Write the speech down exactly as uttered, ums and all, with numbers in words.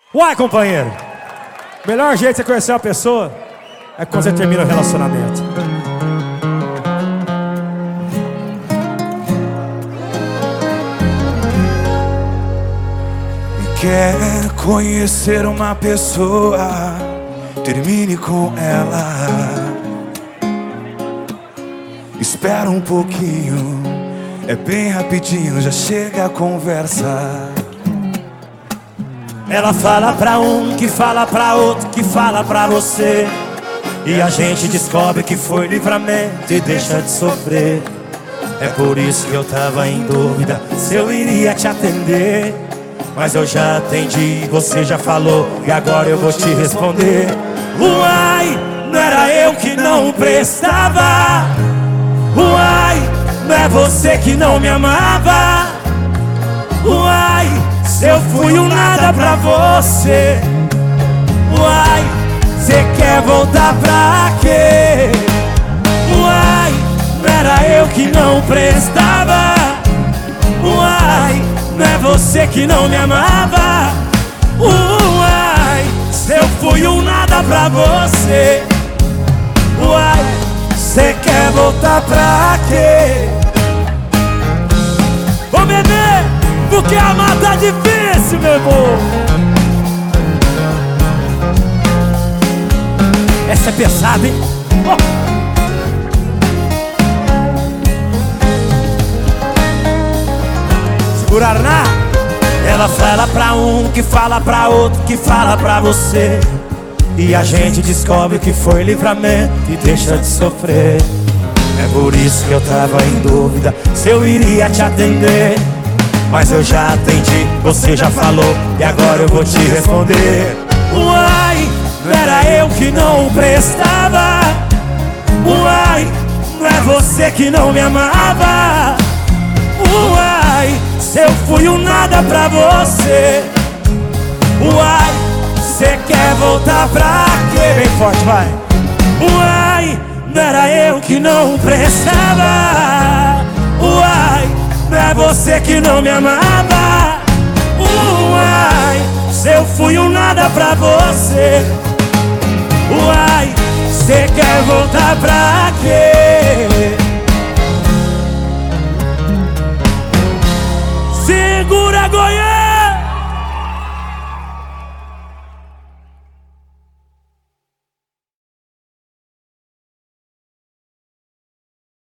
Uai, companheiro, melhor jeito de você conhecer uma pessoa é quando você termina o relacionamento. Quer conhecer uma pessoa, termine com ela. Espera um pouquinho, é bem rapidinho, já chega a conversa. Ela fala pra um, que fala pra outro, que fala pra você, e a gente descobre que foi livramento e deixa de sofrer. É por isso que eu tava em dúvida se eu iria te atender, mas eu já atendi, você já falou, e agora eu vou te responder. Uai, não era eu que não prestava. Uai, não é você que não me amava. Uai, se eu fui um nada pra você. Uai, cê quer voltar pra quê? Uai, não era eu que não prestava. Uai, não é você que não me amava. Uai, se eu fui um nada pra você. Uai, cê quer voltar pra quê? Ô bebê, porque amar tá difícil, meu amor. Essa é pesada, hein? Oh. Seguraram na? Ela fala pra um, que fala pra outro, que fala pra você, e a gente descobre que foi livramento e deixa de sofrer. É por isso que eu tava em dúvida se eu iria te atender, mas eu já atendi, você já falou, e agora eu vou te responder. Uai, não era eu que não prestava. Uai, não é você que não me amava. Uai, se eu fui um nada pra você. Uai, cê quer voltar pra quê? Bem forte, vai. Uai, não era eu que não prestava. Uai, não é você que não me amava. Uai, se eu fui um nada pra você. Uai, cê quer voltar pra quê? Segura, Goiânia!